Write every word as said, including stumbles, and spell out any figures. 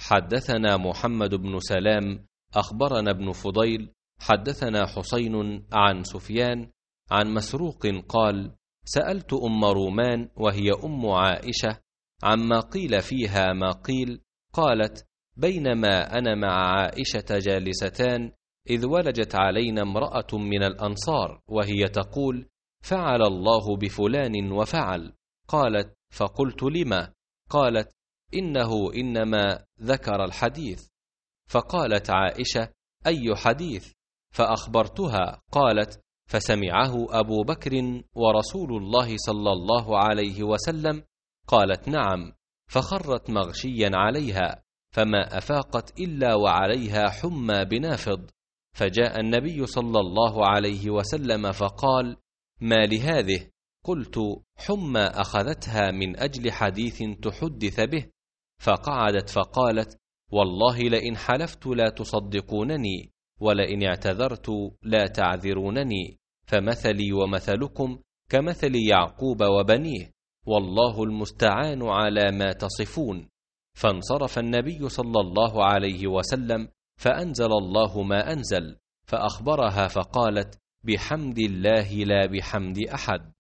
حدثنا محمد بن سلام أخبرنا ابن فضيل حدثنا حسين عن سفيان عن مسروق قال: سألت أم رومان وهي أم عائشة عما قيل فيها ما قيل، قالت: بينما أنا مع عائشة جالستان إذ ولجت علينا امرأة من الأنصار وهي تقول: فعل الله بفلان وفعل. قالت: فقلت: لما؟ قالت: إنه إنما ذكر الحديث. فقالت عائشة: أي حديث؟ فأخبرتها. قالت: فسمعه أبو بكر ورسول الله صلى الله عليه وسلم. قالت: نعم. فخرت مغشيا عليها فما أفاقت إلا وعليها حمى بنافض، فجاء النبي صلى الله عليه وسلم فقال: ما لهذه؟ قلت: حمى أخذتها من أجل حديث تحدث به. فقعدت فقالت: والله لئن حلفت لا تصدقونني، ولئن اعتذرت لا تعذرونني، فمثلي ومثلكم كمثل يعقوب وبنيه، والله المستعان على ما تصفون. فانصرف النبي صلى الله عليه وسلم فأنزل الله ما أنزل، فأخبرها فقالت: بحمد الله لا بحمد أحد.